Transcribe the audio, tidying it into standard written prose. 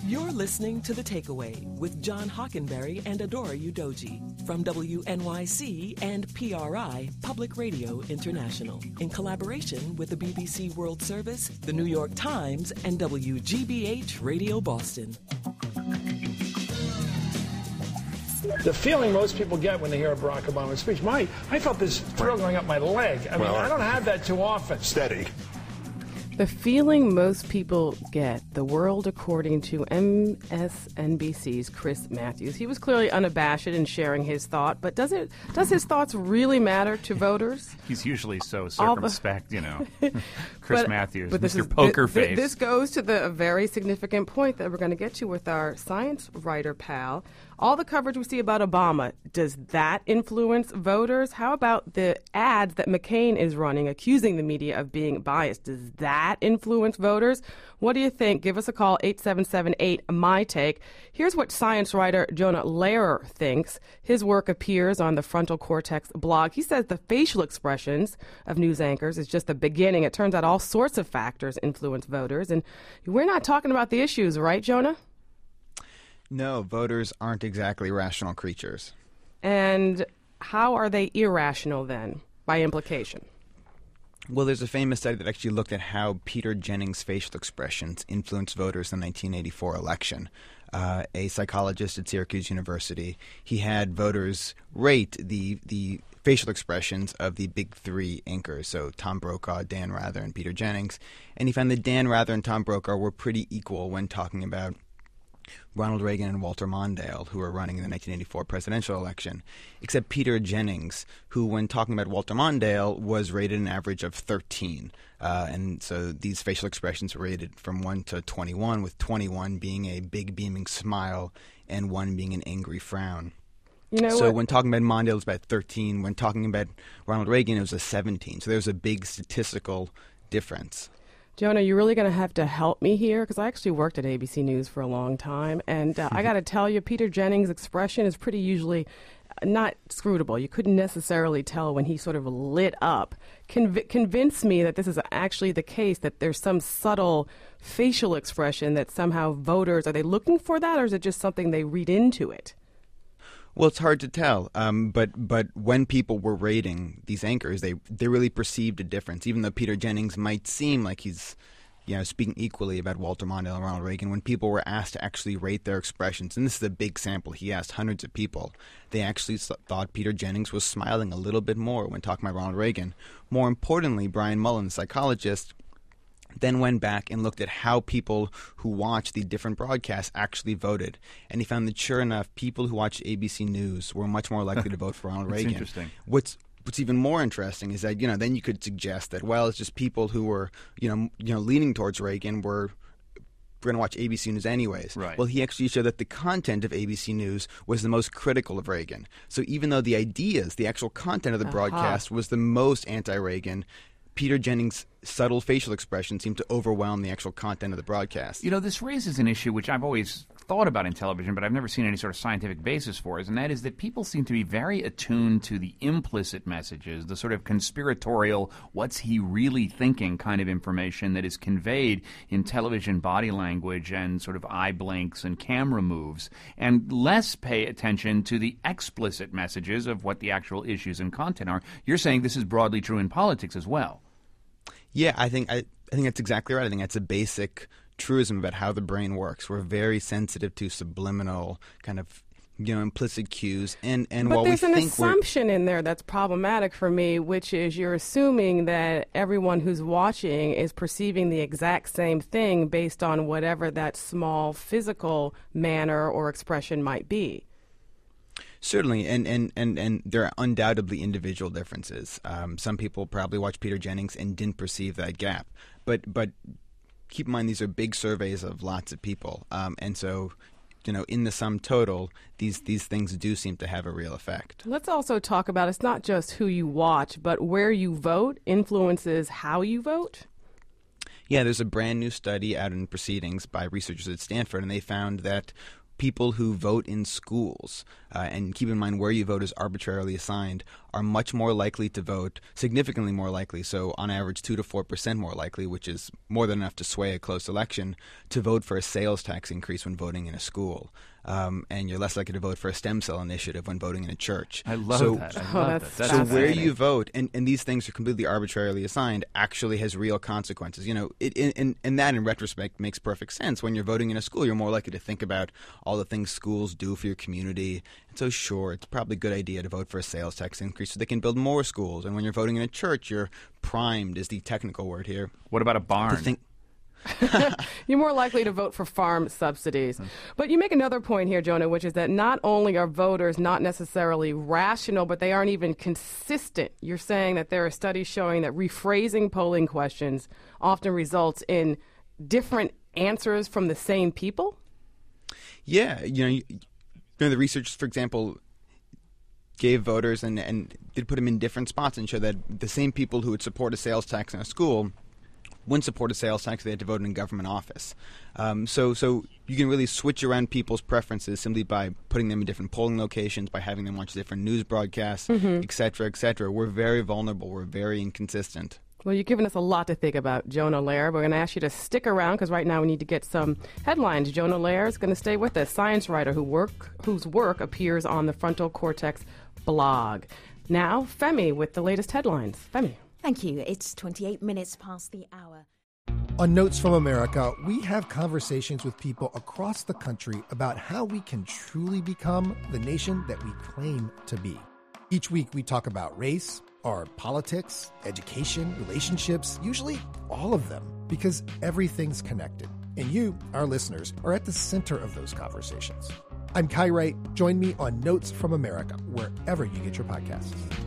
You're listening to The Takeaway with John Hockenberry and Adora Udoji from WNYC and PRI, Public Radio International, in collaboration with the BBC World Service, the New York Times, and WGBH Radio Boston. The feeling most people get when they hear a Barack Obama speech, I felt this thrill going up my leg. I mean, I don't have that too often. Steady. The feeling most people get, the world according to MSNBC's Chris Matthews. He was clearly unabashed in sharing his thought, but does his thoughts really matter to voters? He's usually so circumspect, Chris Matthews, but Mr. Poker Face. This goes to the very significant point that we're going to get to with our science writer pal. All the coverage we see about Obama, does that influence voters? How about the ads that McCain is running accusing the media of being biased? Does that influence voters? What do you think? Give us a call, 877-8-MY-TAKE. Here's what science writer Jonah Lehrer thinks. His work appears on the Frontal Cortex blog. He says the facial expressions of news anchors is just the beginning. It turns out all sorts of factors influence voters. And we're not talking about the issues, right, Jonah? No, voters aren't exactly rational creatures. And how are they irrational then, by implication? Well, there's a famous study that actually looked at how Peter Jennings' facial expressions influenced voters in the 1984 election. A psychologist at Syracuse University, he had voters rate the facial expressions of the big three anchors, so Tom Brokaw, Dan Rather, and Peter Jennings. And he found that Dan Rather and Tom Brokaw were pretty equal when talking about Ronald Reagan and Walter Mondale, who were running in the 1984 presidential election, except Peter Jennings, who, when talking about Walter Mondale, was rated an average of 13. And so these facial expressions were rated from 1 to 21, with 21 being a big beaming smile and 1 being an angry frown. When talking about Mondale, it was about 13. When talking about Ronald Reagan, it was a 17. So there's a big statistical difference. Jonah, you're really going to have to help me here because I actually worked at ABC News for a long time. And I got to tell you, Peter Jennings' expression is pretty usually not scrutable. You couldn't necessarily tell when he sort of lit up. Convince me that this is actually the case, that there's some subtle facial expression that somehow voters, are they looking for that, or is it just something they read into it? Well, it's hard to tell, but when people were rating these anchors, they really perceived a difference. Even though Peter Jennings might seem like he's, speaking equally about Walter Mondale and Ronald Reagan, when people were asked to actually rate their expressions, and this is a big sample, he asked hundreds of people, they actually thought Peter Jennings was smiling a little bit more when talking about Ronald Reagan. More importantly, Brian Mullen, the psychologist, then went back and looked at how people who watched the different broadcasts actually voted. And he found that, sure enough, people who watched ABC News were much more likely to vote for Ronald Reagan. Interesting. What's even more interesting is that, then you could suggest that, well, it's just people who were, leaning towards Reagan were going to watch ABC News anyways. Right. Well, he actually showed that the content of ABC News was the most critical of Reagan. So even though the ideas, the actual content of the broadcast was the most anti-Reagan, Peter Jennings' subtle facial expression seemed to overwhelm the actual content of the broadcast. This raises an issue which I've always thought about in television, but I've never seen any sort of scientific basis for it, and that is that people seem to be very attuned to the implicit messages, the sort of conspiratorial, what's he really thinking kind of information that is conveyed in television body language and sort of eye blinks and camera moves, and less pay attention to the explicit messages of what the actual issues and content are. You're saying this is broadly true in politics as well. Yeah, I think that's exactly right. I think that's a basic truism about how the brain works. We're very sensitive to subliminal kind of implicit cues, and but while there's we an think assumption in there that's problematic for me, which is you're assuming that everyone who's watching is perceiving the exact same thing based on whatever that small physical manner or expression might be. Certainly, and there are undoubtedly individual differences. Some people probably watched Peter Jennings and didn't perceive that gap, but keep in mind these are big surveys of lots of people, and so in the sum total, these things do seem to have a real effect. Let's also talk about it's not just who you watch, but where you vote influences how you vote. Yeah, there's a brand new study out in Proceedings by researchers at Stanford, and they found that people who vote in schools, and keep in mind where you vote is arbitrarily assigned, are much more likely to vote, significantly more likely, so on average 2 to 4% more likely, which is more than enough to sway a close election, to vote for a sales tax increase when voting in a school. And you're less likely to vote for a stem cell initiative when voting in a church. I love that. I love that. That's so where you vote, and these things are completely arbitrarily assigned, actually has real consequences. And that in retrospect makes perfect sense. When you're voting in a school, you're more likely to think about all the things schools do for your community. And so sure, it's probably a good idea to vote for a sales tax increase so they can build more schools. And when you're voting in a church, you're primed, is the technical word here. What about a barn? You're more likely to vote for farm subsidies. But you make another point here, Jonah, which is that not only are voters not necessarily rational, but they aren't even consistent. You're saying that there are studies showing that rephrasing polling questions often results in different answers from the same people? Yeah. The research, for example, gave voters and did put them in different spots and show that the same people who would support a sales tax in a school wouldn't support a sales tax if they had to vote in a government office. So you can really switch around people's preferences simply by putting them in different polling locations, by having them watch different news broadcasts, et cetera, et cetera. We're very vulnerable. We're very inconsistent. Well, you've given us a lot to think about, Jonah Lehrer. We're going to ask you to stick around because right now we need to get some headlines. Jonah Lehrer is going to stay with us, science writer whose work appears on the Frontal Cortex blog. Now, Femi with the latest headlines. Femi. Thank you. It's 28 minutes past the hour. On Notes from America, we have conversations with people across the country about how we can truly become the nation that we claim to be. Each week we talk about race, our politics, education, relationships, usually all of them, because everything's connected. And you, our listeners, are at the center of those conversations. I'm Kai Wright. Join me on Notes from America, wherever you get your podcasts.